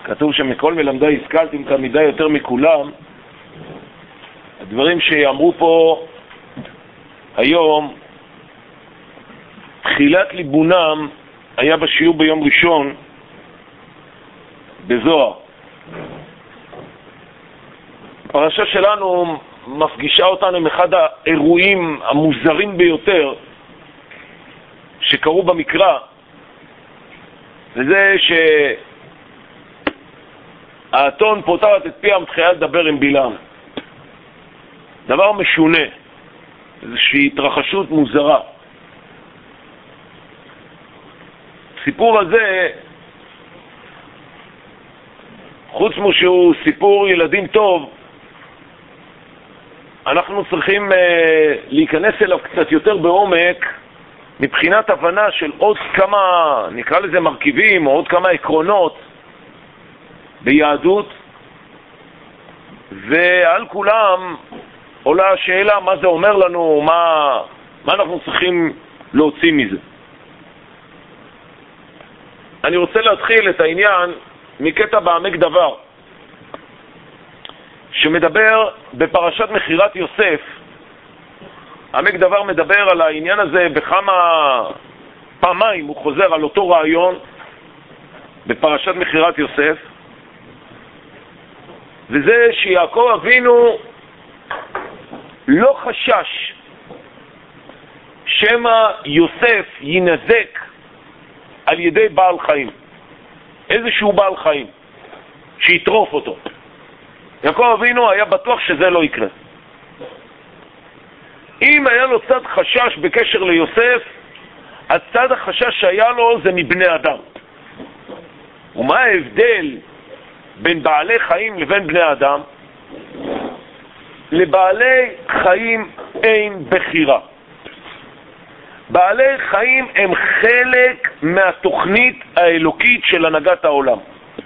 כתוב שמכל מלמדי השכלתם תלמידי יותר מכולם. הדברים שיאמרו פה היום, תחילת ליבונם היה בשיעור ביום ראשון בזוהר. הפרשה שלנו מפגישה אותנו עם אחד האירועים המוזרים ביותר שקרו במקרא, וזה שהאתון פותחת את פיה מתחילה לדבר עם בלעם. דבר משונה, איזושהי התרחשות מוזרה. הסיפור הזה, חוץ משהוא סיפור ילדים טוב, אנחנו צריכים להיכנס אליו קצת יותר בעומק מבחינת הבנה של עוד כמה, נקרא לזה מרכיבים, או עוד כמה עקרונות ביהדות, ועל כולם עולה השאלה מה זה אומר לנו, מה אנחנו צריכים להוציא מזה. אני רוצה להתחיל את העניין מקטע בעמק דבר, שמדבר בפרשת מחירת יוסף. עמק דבר מדבר על העניין הזה בכמה פעמיים, הוא חוזר על אותו רעיון בפרשת מחירת יוסף, וזה שיעקב אבינו לא חשש שמא יוסף ינזק על ידי בעל חיים, איזשהו בעל חיים שיטרוף אותו. יעקב אבינו היה בטוח שזה לא יקרה. אם היה לו צד חשש בקשר ליוסף, אז צד החשש שהיה לו זה מבני אדם. ומה ההבדל בין בעלי חיים לבין בני אדם? לבעלי חיים אין בחירה. בעלי חיים הם חלק מהתוכנית האלוקית של הנהגת העולם.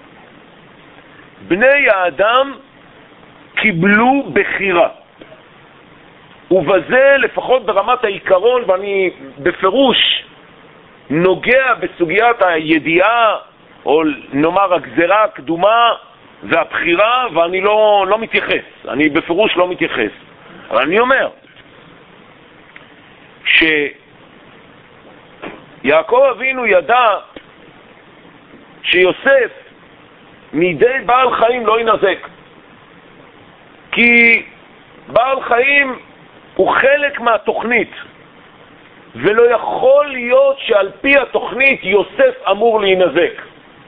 בני האדם קיבלו בחירה, ובזה לפחות ברמת העיקרון, ואני בפירוש נוגע בסוגיית הידיעה, או נאמר הגזרה הקדומה והבחירה, ואני לא מתייחס, אני בפירוש לא מתייחס. אבל אני אומר שיעקב אבינו ידע שיוסף מידי בעל חיים לא ינזק, כי בעל חיים הוא חלק מהתוכנית, ולא יכול להיות שעל פי התוכנית יוסף אמור להינזק.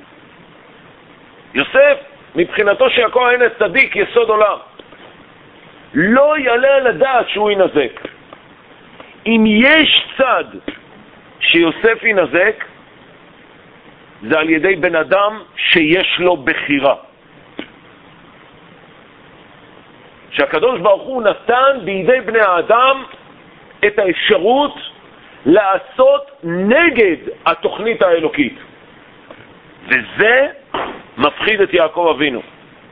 יוסף מבחינתו שיעקב אין צדיק יסוד עולם, לא יעלה על הדעת שהוא ינזק. אם יש צד שיוסף ינזק, זה על ידי בן אדם שיש לו בחירה, שהקדוש ברוך הוא נתן בידי בני האדם את האפשרות לעשות נגד התוכנית האלוקית, וזה מפחיד את יעקב אבינו.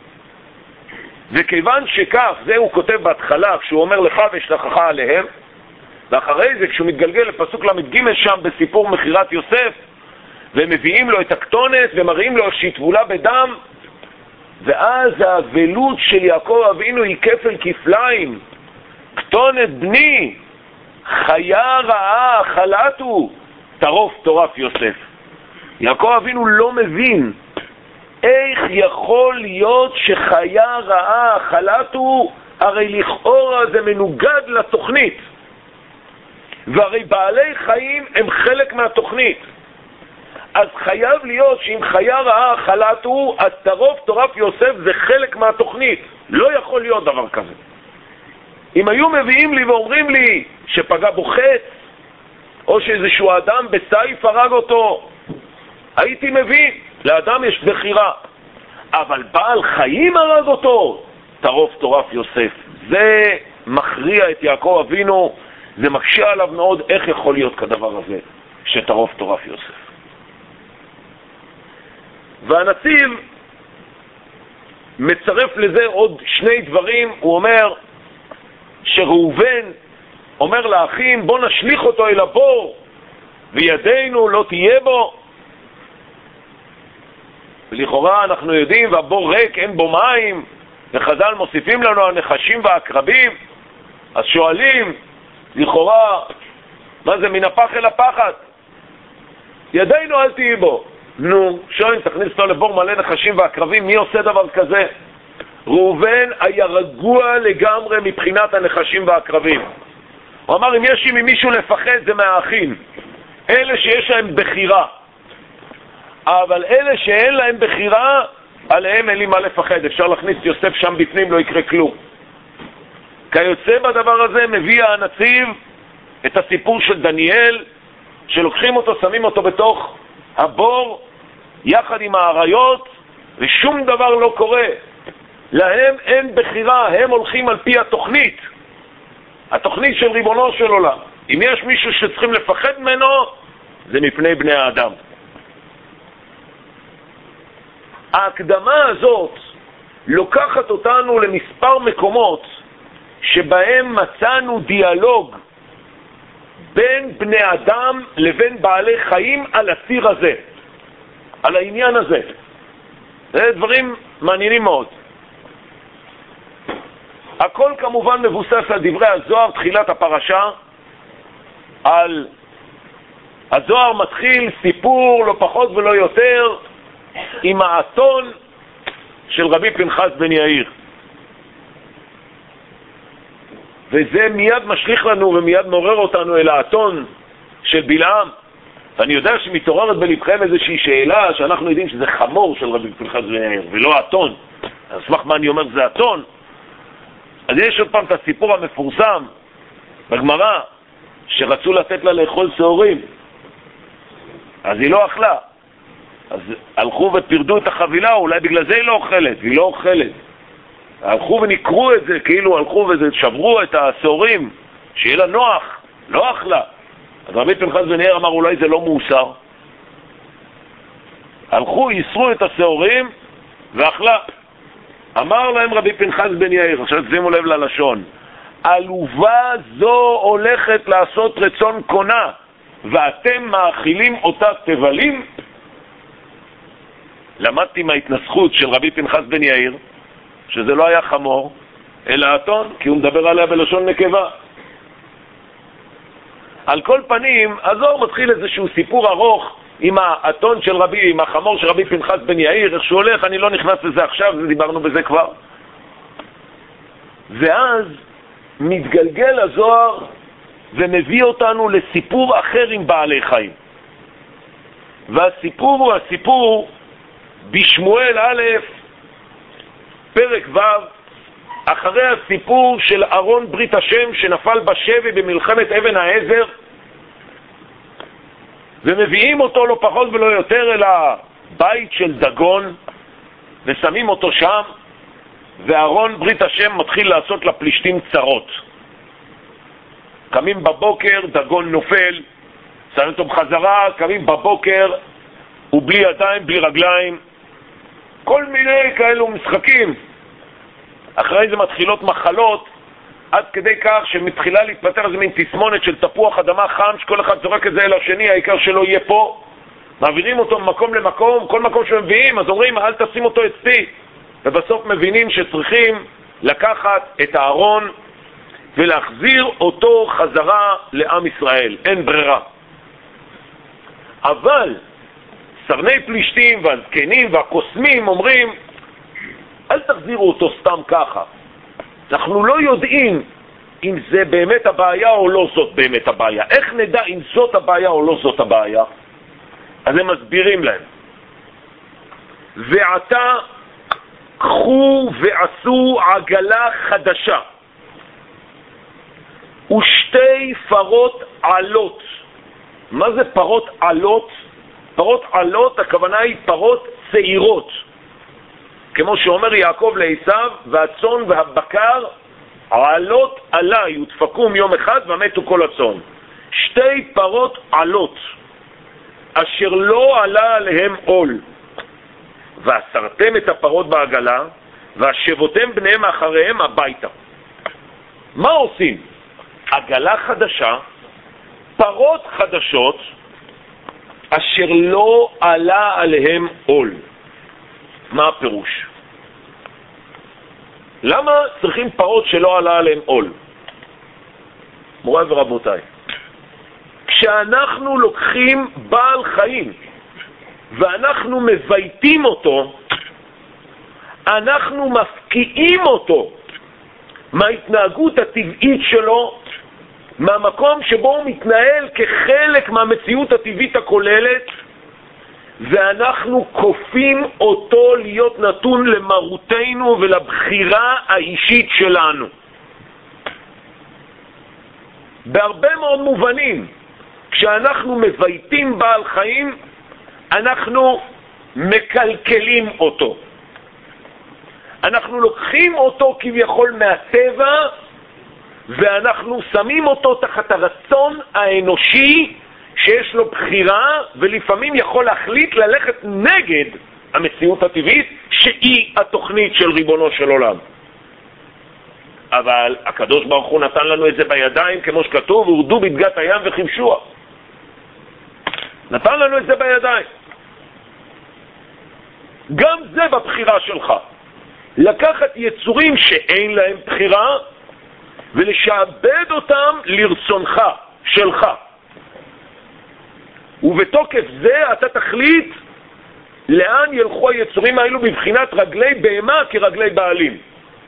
וכיוון שכך, זה הוא כותב בהתחלה כשהוא אומר לך ושלחך עליהם, ואחרי זה כשהוא מתגלגל לפסוק למ"ג שם בסיפור מחירת יוסף, והם מביאים לו את הכתונת ומראים לו שטבולה בדם, ואז האבלות של יעקב אבינו היא כפל כפליים. כתונת בני, חיה רעה חלתו, טרוף טורף יוסף. יעקב אבינו לא מבין איך יכול להיות שחיה רעה חלתו, הרי לכאורה זה מנוגד לתוכנית, והרי בעלי חיים הם חלק מהתוכנית. אז חייב להיות שאם חיה רעה חלתו, אז טרוף טורף יוסף זה חלק מהתוכנית. לא יכול להיות דבר כזה. אם היו מביאים לי ואומרים לי שפגע בו חץ, או שאיזשהו אדם בסייף הרג אותו, הייתי מבין, לאדם יש בחירה. אבל בעל חיים הרג אותו, טרוף טורף יוסף. זה מכריע את יעקב אבינו, זה מקשה עליו מאוד איך יכול להיות כדבר הזה, שטרוף טורף יוסף. והנציב מצרף לזה עוד שני דברים. הוא אומר שראובן אומר לאחים, בוא נשליך אותו אל הבור וידנו לא תהיה בו. ולכאורה אנחנו יודעים, והבור ריק, אין בו מים, וחז"ל מוסיפים לנו הנחשים והעקרבים. אז שואלים, לכאורה, מה זה מן הפח אל הפחת? ידינו אל תהי בו. נו, שואלים, תכניס אותו לבור מלא נחשים ועקרבים, מי עושה דבר כזה? ראובן היה רגוע לגמרי מבחינת הנחשים והעקרבים. הוא אמר, אם יש ממישהו לפחד זה מהאחים, אלה שיש להם בחירה. אבל אלה שאין להם בחירה, עליהם אין לי מה לפחד. אפשר להכניס יוסף שם בפנים, לא יקרה כלום. כיוצא בדבר הזה מביא הנציב את הסיפור של דניאל, שלוקחים אותו, שמים אותו בתוך הבור יחד עם האריות, ושום דבר לא קורה. להם אין בחירה, הם הולכים על פי התוכנית. התוכנית של ריבונו של עולם. אם יש מישהו שצריכים לפחד ממנו, זה מפני בני האדם. ההקדמה הזאת לוקחת אותנו למספר מקומות שבהם מצאנו דיאלוג בין בני אדם לבין בעלי חיים על הציר הזה, על העניין הזה. זה דברים מעניינים מאוד. הכל כמובן מבוסס על דברי הזוהר, תחילת הפרשה. על הזוהר מתחיל סיפור לא פחות ולא יותר עם האתון של רבי פנחס בן יאיר. וזה מיד משליך לנו ומיד מעורר אותנו אל האתון של בלעם. ואני יודע שמתעוררת בלבכם איזושהי שאלה שאנחנו יודעים שזה חמור של רבי פנחס בן יאיר ולא אתון. אז סמך מה אני אומר זה אתון? אז יש עוד פעם את הסיפור המפורסם בגמרא שרצו לתת לה לאכול שעורים, אז היא לא אכלה. אז הלכו ופרדו את החבילה, אולי בגלל זה היא לא אוכלת, והיא לא אוכלת. הלכו ונקרו את זה, כאילו הלכו ושברו את השעורים, שיהיה לה נוח, לא אכלה. אז רבי פנחס בן יאיר אמר, אולי זה לא מוסר. הלכו, יסרו את השעורים, ואכלה. אמר להם רבי פנחס בן יאיר, עכשיו שימו לב ללשון, עלובה זו הולכת לעשות רצון קונה, ואתם מאכילים אותה תבלים? למדתי מההתנסחות של רבי פנחס בן יאיר, שזה לא היה חמור, אלא אתון, כי הוא מדבר עליה בלשון נקבה. על כל פנים, הזוהר מתחיל איזשהו סיפור ארוך עם האתון של רבי, עם החמור של רבי פנחס בן יאיר, איך שהוא הולך, אני לא נכנס לזה עכשיו, דיברנו בזה כבר. ואז מתגלגל הזוהר ומביא אותנו לסיפור אחר עם בעלי חיים. והסיפור הוא הסיפור בשמואל א', פרק ו', אחרי הסיפור של ארון ברית השם שנפל בשבי במלחמת אבן העזר, ומביאים אותו לא פחות ולא יותר אל הבית של דגון, ושמים אותו שם, וארון ברית השם מתחיל לעשות לפלישתים צרות. קמים בבוקר, דגון נופל, שמים אותו בחזרה, קמים בבוקר, ובלי ידיים, בלי רגליים, כל מיני כאלו משחקים. אחרי זה מתחילות מחלות, עד כדי כך שמתחילה להתפתח איזה מין תסמונת של תפוח אדמה חם, שכל אחד זורק את זה אל השני, העיקר שלא יהיה פה. מעבירים אותו ממקום למקום, כל מקום שמביאים, אז אומרים, אל תשים אותו אצלי. ובסוף מבינים שצריכים לקחת את הארון ולהחזיר אותו חזרה לעם ישראל. אין ברירה. אבל סרני פלישתים והזקנים והקוסמים אומרים, אל תחזירו אותו סתם ככה. אנחנו לא יודעים אם זה באמת הבעיה או לא זאת באמת הבעיה. איך נדע אם זאת הבעיה או לא זאת הבעיה? אז הם מסבירים להם. ועתה קחו ועשו עגלה חדשה ושתי פרות עלות. מה זה פרות עלות? פרות עלות, הכוונה היא פרות צעירות. כמו שאומר יעקב לעשיו, והצאן והבקר עלות עלי, ידפקום יום אחד ומתו כל הצאן. שתי פרות עלות, אשר לא עלה עליהם עול. ואסרתם את הפרות בעגלה, והשבותם בניהם אחריהם הביתה. מה עושים? עגלה חדשה, פרות חדשות, אשר לא עלה עליהם עול. מה הפירוש? למה צריכים פרות שלא עלה עליהם עול? מוריי ורבותיי, כשאנחנו לוקחים בעל חיים ואנחנו מבייתים אותו, אנחנו מפקיעים אותו מההתנהגות הטבעית שלו, מהמקום שבו הוא מתנהל כחלק מהמציאות הטבעית הכוללת, ואנחנו כופים אותו להיות נתון למרותנו ולבחירה האישית שלנו. בהרבה מאוד מובנים, כשאנחנו מבייתים בעל חיים, אנחנו מקלקלים אותו. אנחנו לוקחים אותו כביכול מהטבע, ואנחנו שמים אותו תחת הרצון האנושי שיש לו בחירה, ולפעמים יכול להחליט ללכת נגד המציאות הטבעית שהיא התוכנית של ריבונו של עולם. אבל הקדוש ברוך הוא נתן לנו את זה בידיים, כמו שכתוב, הורדו בדגת הים וכבשוה. נתן לנו את זה בידיים. גם זה בבחירה שלך. לקחת יצורים שאין להם בחירה ולשעבד אותם לרצונך, שלך. ובתוקף זה אתה תחליט לאן ילכו היצורים האלו בבחינת רגלי בהמה כרגלי בעלים.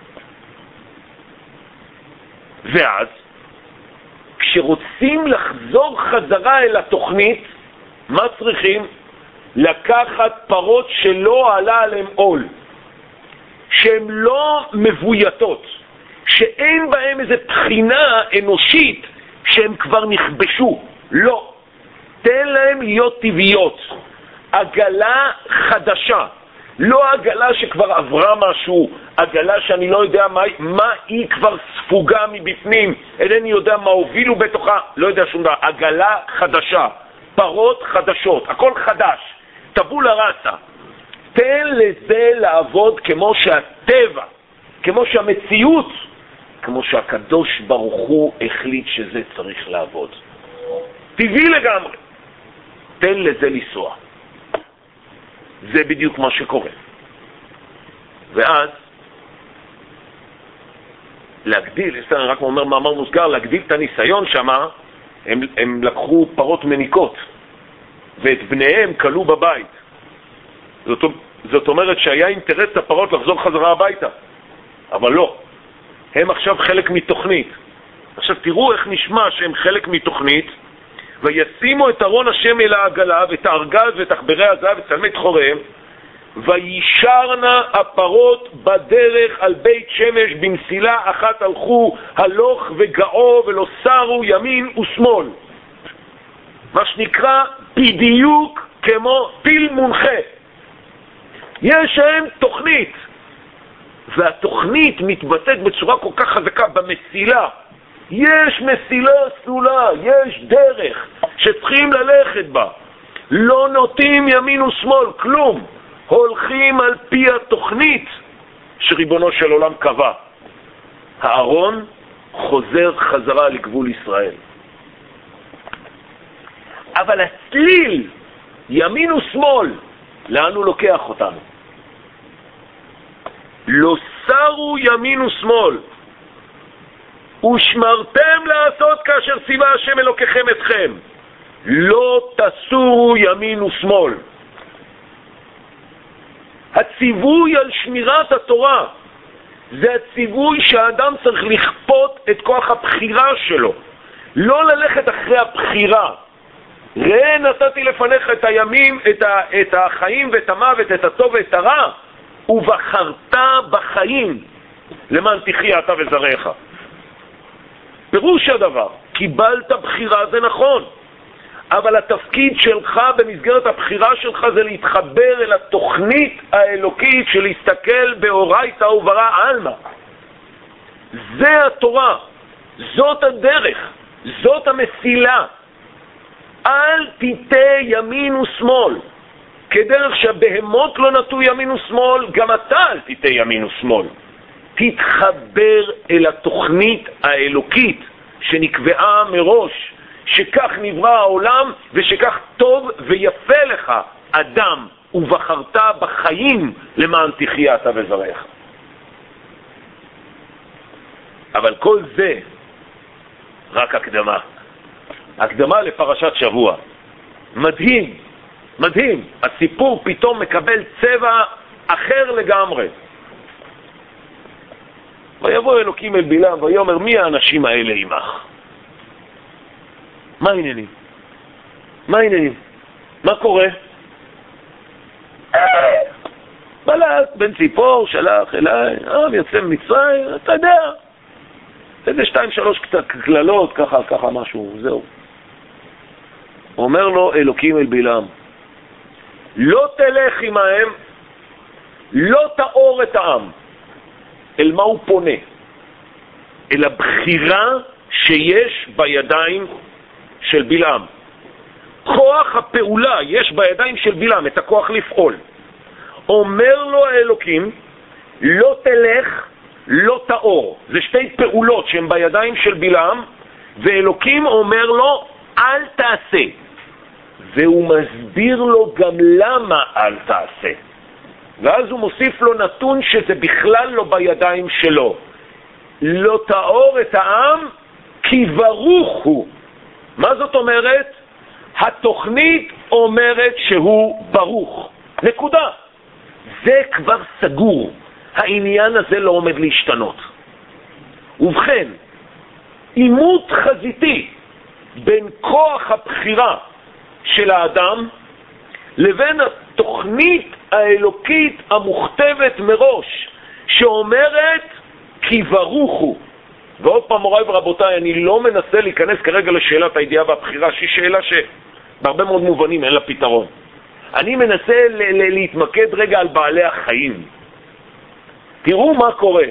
ואז, כשרוצים לחזור חזרה אל התוכנית, מה צריכים? לקחת פרות שלא עלה עליהם עול, שהן לא מבויתות, שאין בהן איזו בחינה אנושית שהן כבר נכבשו. לא. תן להם להיות טבעיות. עגלה חדשה. לא עגלה שכבר עברה משהו, עגלה שאני לא יודע מה היא כבר ספוגה מבפנים, אינני יודע מה הובילו בתוכה, לא יודע שום דבר. עגלה חדשה, פרות חדשות, הכל חדש, טבולה ראסה. תן לזה לעבוד כמו שהטבע, כמו שהמציאות, כמו שהקדוש ברוך הוא החליט שזה צריך לעבוד. טבעי לגמרי. תן לזה לנסוע. זה בדיוק מה שקורה. ואז להגדיל, אני רק אומר מאמר מוסגר, להגדיל את הניסיון שמה, הם לקחו פרות מניקות ואת בניהם קלו בבית. זאת אומרת שהיה אינטרס לפרות לחזור חזרה הביתה, אבל לא, הם עכשיו חלק מתוכנית. עכשיו תראו איך נשמע שהם חלק מתוכנית. וישימו את ארון השם אל העגלה ואת הארגז ואת עכברי הזהב ואת צלמי תחוריהם, וישרנה הפרות בדרך על בית שמש, במסילה אחת הלכו, הלוך וגאו ולא סרו ימין ושמאל. מה שנקרא בדיוק כמו פיל מונחה. יש להם תוכנית, והתוכנית מתבטאת בצורה כל כך חזקה במסילה. יש מסילה סלולה, יש דרך שצריכים ללכת בה. לא נוטים ימין ושמאל, כלום. הולכים על פי התוכנית שריבונו של עולם קבע. הארון חוזר חזרה לגבול ישראל. אבל הצליל, ימין ושמאל, לאן הוא לוקח אותנו? לא סרו ימין ושמאל. ושמרתם לעשות כאשר ציווה השם אלוקיכם אתכם, לא תסורו ימין ושמאל. הציווי על שמירת התורה זה הציווי שהאדם צריך לכפות את כוח הבחירה שלו, לא ללכת אחרי הבחירה. ראה נתתי לפניך את הימים, את החיים ואת המוות, את הטוב ואת הרע, ובחרת בחיים למען תחיה אתה וזרעך. פירוש הדבר, קיבלת בחירה, זה נכון, אבל התפקיד שלך במסגרת הבחירה שלך זה להתחבר אל התוכנית האלוקית של להסתכל באורייתא וברא עלמא. זה התורה, זאת הדרך, זאת המסילה. אל תיטה ימין ושמאל, כדרך שהבהמות לא נטו ימין ושמאל, גם אתה אל תיטה ימין ושמאל. תתחבר אל התוכנית האלוקית שנקבעה מראש, שכך נברא העולם ושכך טוב ויפה לך אדם ובחרת בחיים למען תחיה אתה וזרעך. אבל כל זה רק הקדמה. הקדמה לפרשת שבוע. מדהים, מדהים. הסיפור פתאום מקבל צבע אחר לגמרי. ויבוא אלוקים אל בלעם ויאמר, מי האנשים האלה עמך? מה העניינים? מה העניינים? מה קורה? בלק בן ציפור שלח אליי, יוצא ממצרים, אתה יודע, איזה 2-3 כללות, ככה משהו, זהו. אומר לו אלוקים אל בלעם, לא תלך עמהם, לא תאור את העם. אל מה הוא פונה? אל הבחירה שיש בידיים של בלעם. כוח הפעולה יש בידיים של בלעם, את הכוח לפעול. אומר לו האלוקים, לא תלך, לא תאור. זה שתי פעולות שהן בידיים של בלעם, ואלוקים אומר לו, אל תעשה. והוא מסביר לו גם למה אל תעשה. ואז הוא מוסיף לו נתון שזה בכלל לא בידיים שלו. לא תאור את העם כי ברוך הוא. מה זאת אומרת? התוכנית אומרת שהוא ברוך. נקודה. זה כבר סגור. העניין הזה לא עומד להשתנות. ובכן, עימות חזיתי בין כוח הבחירה של האדם לבין התוכנית האלוקית המוכתבת מראש, שאומרת כי ברוך הוא. ועוד פעם, מוריי ורבותיי, אני לא מנסה להיכנס כרגע לשאלת הידיעה והבחירה, שהיא שאלה שבהרבה מאוד מובנים אין לה פתרון. אני מנסה להתמקד רגע על בעלי החיים. תראו מה קורה.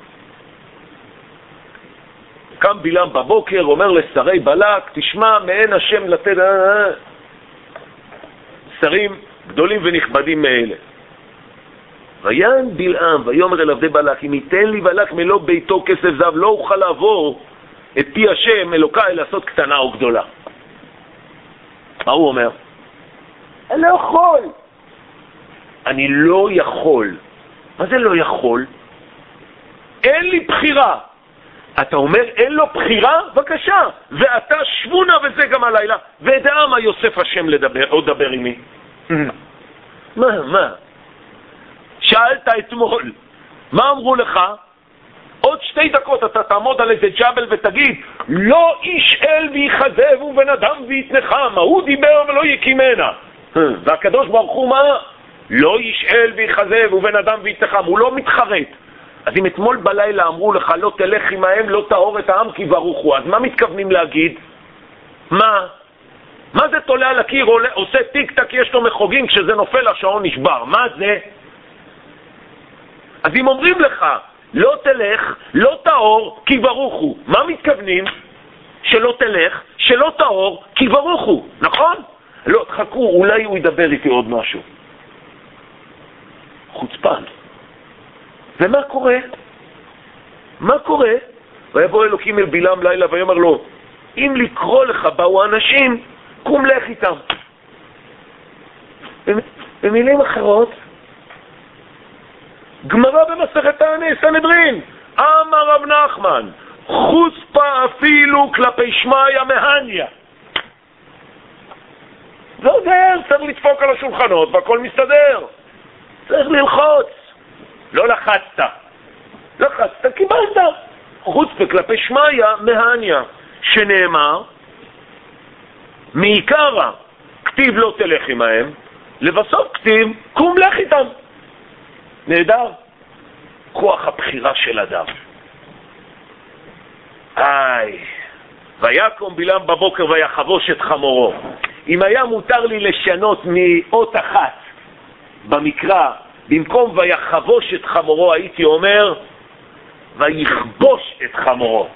קם בלעם בבוקר, אומר לשרי בלק, תשמע, מעין השם לתת שרים גדולים ונכבדים מאלה. ויען בלעם ויאמר אל עבדי בלק, אם ייתן לי בלק מלוא ביתו כסף זהב, לא אוכל לעבור את פי השם אלוקיי לעשות קטנה או גדולה. מה הוא אומר? אני לא יכול. אני לא יכול. מה זה לא יכול? אין לי בחירה. אתה אומר אין לו בחירה? בבקשה. ואתה שבונה וזה גם הלילה. ודע מה יוסף השם לדבר, או דבר עמי. מה? שאלת אתמול, מה אמרו לך? עוד 2 דקות אתה תעמוד על איזה ג'בל ותגיד, לא איש אל ויחזב ובן אדם ויתנחם, הוא דיבר ולא יקימנה. והקדוש ברוך הוא מה? לא איש אל ויחזב ובן אדם ויתנחם, הוא לא מתחרט. אז אם אתמול בלילה אמרו לך, לא תלך עמהם, לא תאור את העם כי ברוך הוא, אז מה מתכוונים להגיד? מה זה תולה על הקיר, עושה טיק טק, יש לו מחוגים, כשזה נופל השעון נשבר, מה זה? אז אם אומרים לך, לא תלך, לא תאור, כי ברוך הוא, מה מתכוונים? שלא תלך, שלא תאור, כי ברוך הוא, נכון? לא, תחכו, אולי הוא ידבר איתי עוד משהו. חוצפן. ומה קורה? מה קורה? ויבוא אלוקים אל בלעם לילה ויאמר לו, אם לקרוא לך באו אנשים, קום לך איתם. במילים אחרות, גמרא במסכת סנהדרין, אמר רב נחמן, חוצפה אפילו כלפי שמיא מהניה. זה צריך לדפוק על השולחנות והכל מסתדר. צריך ללחוץ. לא לחצת, קיבלת. חוצפה כלפי שמיא מהניה, שנאמר, מעיקרא כתיב לא תלך עמהם, לבסוף כתיב קום לך איתם. נהדר. כוח הבחירה של אדם. ויקום בלעם בבוקר ויחבוש את חמורו. אם היה מותר לי לשנות מאות אחת במקרא, במקום ויחבוש את חמורו, הייתי אומר ויכבוש את חמורו.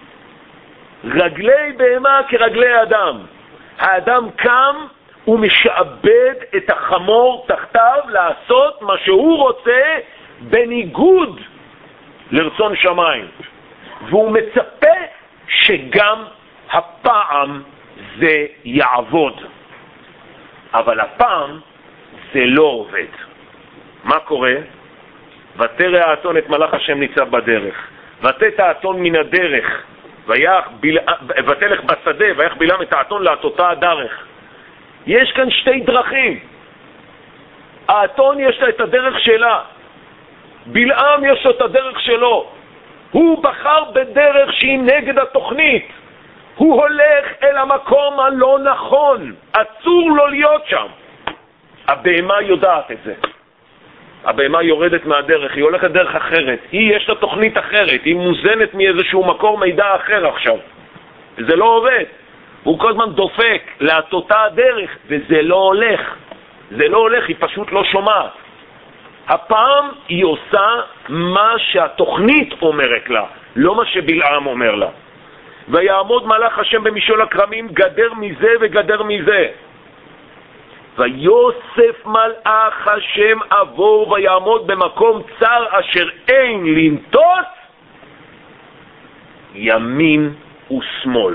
רגלי בהמה כרגלי אדם. האדם קם ומשעבד את החמור תחתיו לעשות מה שהוא רוצה בניגוד לרצון שמיים. והוא מצפה שגם הפעם זה יעבוד. אבל הפעם זה לא עובד. מה קורה? ותרא האתון את מלאך השם ניצב בדרך, ותט האתון מן הדרך, ותלך בשדה, ויך בלעם את האתון להטותה הדרך. יש כאן שתי דרכים. האתון יש לה את הדרך שלה, בלעם יש לו את הדרך שלו. הוא בחר בדרך שהיא נגד התוכנית. הוא הולך אל המקום הלא נכון, אסור לו להיות שם. הבהמה יודעת את זה. הבהמה יורדת מהדרך, היא הולכת דרך אחרת, היא יש לה תוכנית אחרת, היא מוזנת מאיזשהו מקור מידע אחר עכשיו. זה לא עובד. הוא כל הזמן דופק להטותה הדרך, וזה לא הולך. זה לא הולך, היא פשוט לא שומעת. הפעם היא עושה מה שהתוכנית אומרת לה, לא מה שבלעם אומר לה. ויעמוד מלאך השם במשעול הכרמים, גדר מזה וגדר מזה. ויוסף מלאך השם עבור ויעמוד במקום צר אשר אין לנטוס ימין ושמאל.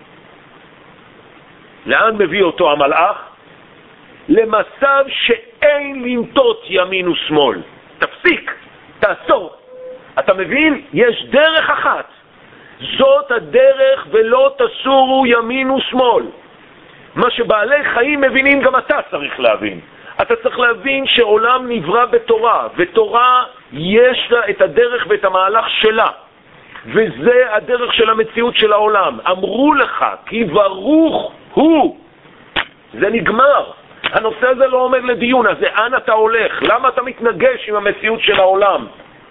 לאן מביא אותו המלאך? למצב שאין לנטות ימין ושמאל. תפסיק, תעצור. אתה מבין? יש דרך אחת. זאת הדרך ולא תסורו ימין ושמאל. מה שבעלי חיים מבינים גם אתה צריך להבין. אתה צריך להבין שעולם נברא בתורה, ותורה יש לה את הדרך ואת המהלך שלה. וזה הדרך של המציאות של העולם. אמרו לך, כי ברוך הוא. זה נגמר. הנושא הזה לא עומד לדיון, אז לאן אתה הולך? למה אתה מתנגש עם המציאות של העולם?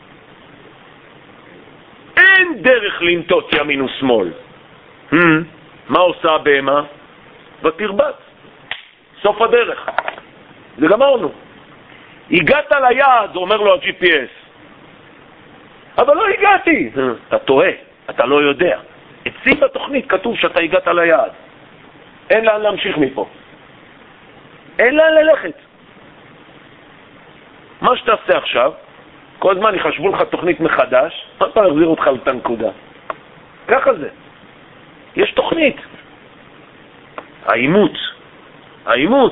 אין דרך לנטות ימין ושמאל. מה עושה הבהמה? ותרבץ. סוף הדרך. זה גמרנו. הגעת ליעד, אומר לו ה-GPS. אבל לא הגעתי. אתה טועה, אתה לא יודע. אצלי בתוכנית כתוב שאתה הגעת ליעד. אין לאן להמשיך מפה. אין לאן ללכת. מה שתעשה עכשיו, כל הזמן יחשבו לך תוכנית מחדש, מה פעם יחזיר אותך לאותה נקודה? ככה זה. יש תוכנית. העימות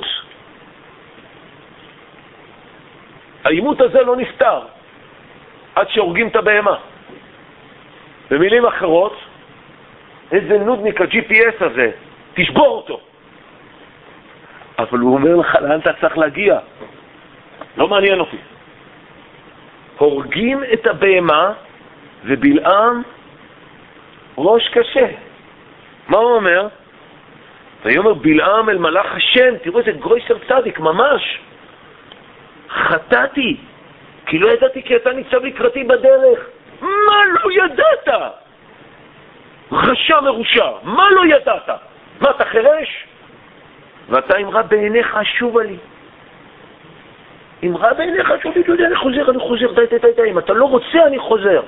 הזה לא נפתר עד שהורגים את הבהמה. במילים אחרות, איזה נודניק ה-GPS הזה, תשבור אותו. אבל הוא אומר לך לאן אתה צריך להגיע. לא מעניין אותי. הורגים את הבהמה ובלעם ראש קשה. מה הוא אומר? ויאמר בלעם אל מלאך השם, תראו איזה גרויסר צדיק, ממש. חטאתי, כי לא ידעתי כי אתה ניצב לקראתי בדרך. מה לא ידעת? רשע מרושע, מה לא ידעת? מה אתה חרש? ואתה אמרה בעיניך שובה לי. אמרה בעיניך שובה לי, אני חוזר, די, אם אתה לא רוצה אני חוזר.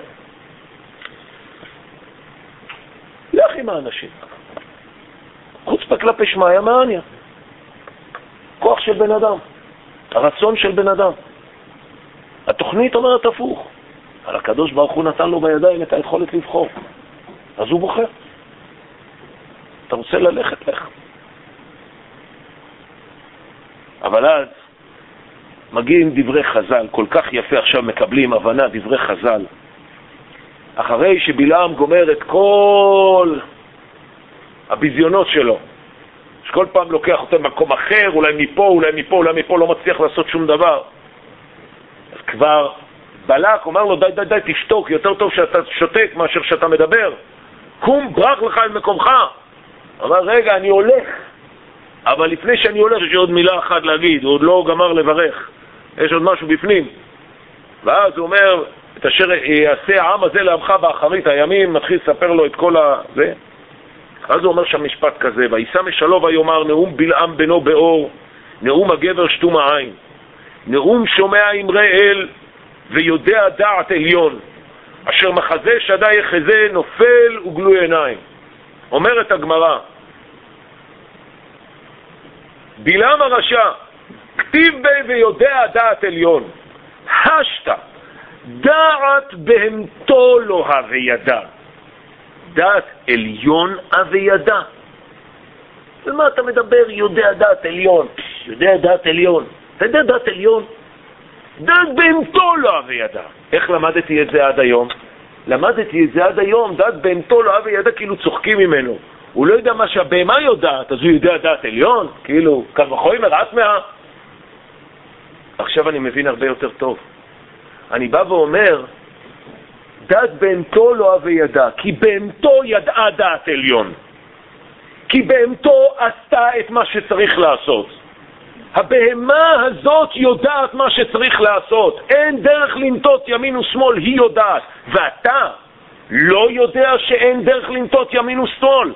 לך עם האנשים. חוץ כלפי שמעיה מעניה. כוח של בן אדם. הרצון של בן אדם. התוכנית אומרת הפוך. על הקדוש ברוך הוא נתן לו בידיים את היכולת לבחור. אז הוא בוחר. אתה רוצה ללכת, לך. אבל אז מגיעים דברי חז"ל, כל כך יפה עכשיו מקבלים הבנה דברי חז"ל. אחרי שבלעם גומר את כל הביזיונות שלו, שכל פעם לוקח אותו במקום אחר, אולי מפה, לא מצליח לעשות שום דבר. אז כבר בלק אומר לו, די, תשתוק, יותר טוב שאתה שותק מאשר שאתה מדבר. קום, ברח לך אל מקומך. אמר, רגע, אני הולך. אבל לפני שאני הולך, יש עוד מילה אחת להגיד, הוא עוד לא גמר לברך. יש עוד משהו בפנים. ואז הוא אומר, את אשר יעשה העם הזה לעמך באחרית הימים, מתחיל לספר לו את כל זה. אז הוא אומר שם משפט כזה, וישא משלו ויאמר, נאום בלעם בנו באור, נאום הגבר שתום העין, נאום שומע אמרי אל ויודע דעת עליון, אשר מחזה שדי יחזה נופל וגלוי עיניים. אומרת הגמרא, בלעם הרשע, כתיב בי ויודע דעת עליון, השתה, דעת בהמתו לא הווידע. דעת עליון הווידע. ומה אתה מדבר יודע דעת עליון? יודע דעת עליון. אתה יודע דעת עליון? דעת בהמתו לא אהב ידע. איך למדתי את זה עד היום? למדתי את זה עד היום, דעת בהמתו לא אהב ידע, כאילו צוחקים ממנו. הוא לא יודע מה שהבהמה יודעת, אז הוא יודע דעת עליון? כאילו, קל וחומר, אטמאה. עכשיו אני מבין הרבה יותר טוב. אני בא ואומר, דעת בהמתו לא אהב ידע, כי בהמתו ידעה דעת עליון. כי בהמתו עשתה את מה שצריך לעשות. הבהמה הזאת יודעת מה שצריך לעשות. אין דרך לנטות ימין ושמאל, היא יודעת. ואתה לא יודע שאין דרך לנטות ימין ושמאל.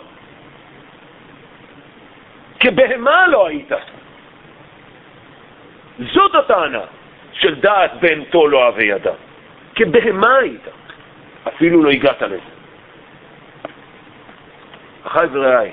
כבהמה לא היית. זאת הטענה של דעת בהמתו לא אהב ידע. כבהמה היית. אפילו לא הגעת לזה. אחי ורעי,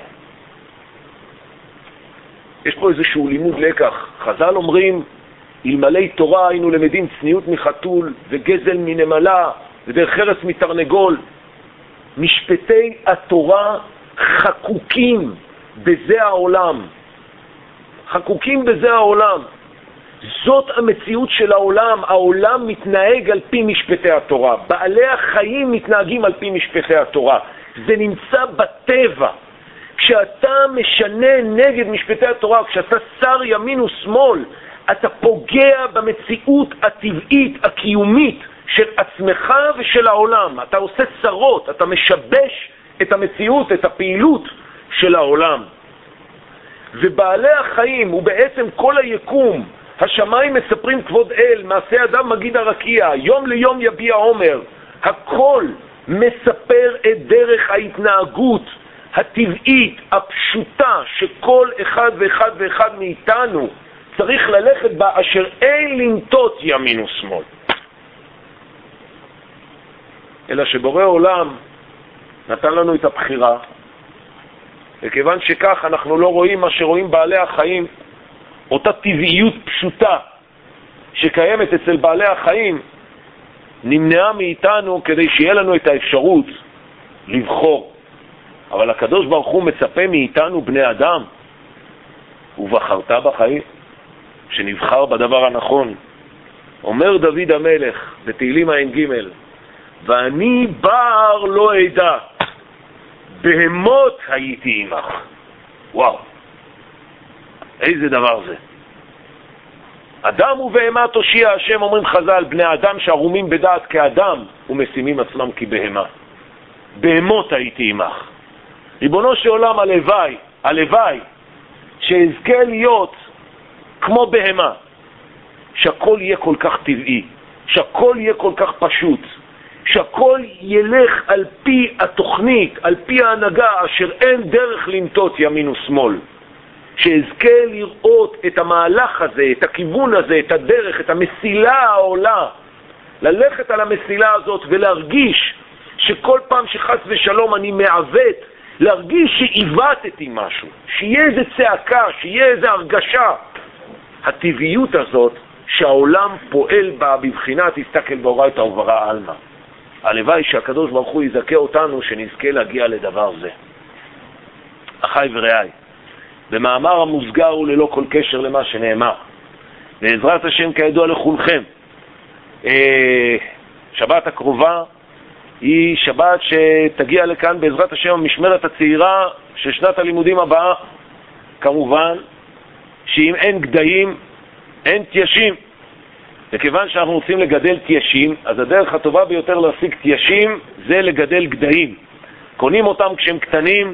יש פה איזשהו לימוד לקח. חז"ל אומרים, אלמלא תורה היינו למדים צניעות מחתול וגזל מנמלה ודרך ארץ מתרנגול. משפטי התורה חקוקים בזה העולם. חקוקים בזה העולם. זאת המציאות של העולם. העולם מתנהג על פי משפטי התורה. בעלי החיים מתנהגים על פי משפטי התורה. זה נמצא בטבע. כשאתה משנה נגד משפטי התורה, כשאתה שר ימין ושמאל, אתה פוגע במציאות הטבעית, הקיומית של עצמך ושל העולם. אתה עושה צרות, אתה משבש את המציאות, את הפעילות של העולם. ובעלי החיים, ובעצם כל היקום, השמיים מספרים כבוד אל, מעשה אדם מגיד הרקיע, יום ליום יביע עומר, הכל מספר את דרך ההתנהגות הטבעית, הפשוטה, שכל אחד ואחד ואחד מאיתנו צריך ללכת בה, אשר אין לנטות ימין ושמאל. אלא שבורא עולם נתן לנו את הבחירה, וכיוון שכך אנחנו לא רואים מה שרואים בעלי החיים, אותה טבעיות פשוטה שקיימת אצל בעלי החיים, נמנעה מאיתנו כדי שיהיה לנו את האפשרות לבחור. אבל הקדוש ברוך הוא מצפה מאיתנו בני אדם, ובחרת בחיים, שנבחר בדבר הנכון. אומר דוד המלך בתהילים ע"ג, ואני בר לא אדע, בהמות הייתי עמך. וואו, איזה דבר זה. אדם ובהמה תושיע השם, אומרים חז"ל, בני אדם שערומים בדעת כאדם ומשימים עצמם כבהמה. בהמות הייתי עמך. ריבונו של עולם, הלוואי, הלוואי, שאזכה להיות כמו בהמה, שהכל יהיה כל כך טבעי, שהכל יהיה כל כך פשוט, שהכל ילך על פי התוכנית, על פי ההנהגה, אשר אין דרך לנטות ימין ושמאל. שאזכה לראות את המהלך הזה, את הכיוון הזה, את הדרך, את המסילה העולה, ללכת על המסילה הזאת ולהרגיש שכל פעם שחס ושלום אני מעוות, להרגיש שעיוותתי משהו, שיהיה איזה צעקה, שיהיה איזה הרגשה. הטבעיות הזאת שהעולם פועל בה בבחינת הסתכל באורייתא וברא עלמא. הלוואי שהקדוש ברוך הוא יזכה אותנו שנזכה להגיע לדבר זה. אחי ורעי, במאמר המוסגר וללא כל קשר למה שנאמר, בעזרת השם כידוע לכולכם, שבת הקרובה היא שבת שתגיע לכאן בעזרת השם המשמרת הצעירה של שנת הלימודים הבאה. כמובן שאם אין גדיים אין תיישים, וכיוון שאנחנו רוצים לגדל תיישים, אז הדרך הטובה ביותר להשיג תיישים זה לגדל גדיים. קונים אותם כשהם קטנים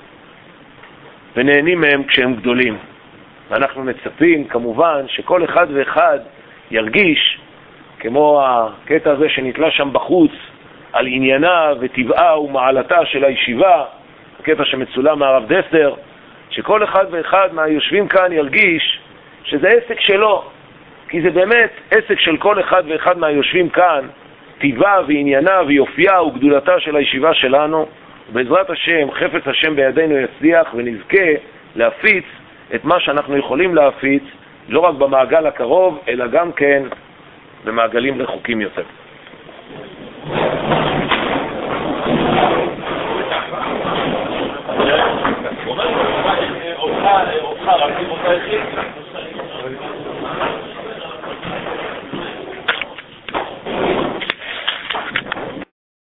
ונהנים מהם כשהם גדולים. ואנחנו מצפים כמובן שכל אחד ואחד ירגיש כמו הקטע הזה שנתלה שם בחוץ על עניינה וטבעה ומעלתה של הישיבה, הקטע שמצולם מהרב דסטר, שכל אחד ואחד מהיושבים כאן ירגיש שזה עסק שלו, כי זה באמת עסק של כל אחד ואחד מהיושבים כאן, טבעה ועניינה ויופייה וגדולתה של הישיבה שלנו. ובעזרת השם, חפץ השם בידינו יצליח ונזכה להפיץ את מה שאנחנו יכולים להפיץ, לא רק במעגל הקרוב, אלא גם כן במעגלים רחוקים יותר. אותך, רבי אותך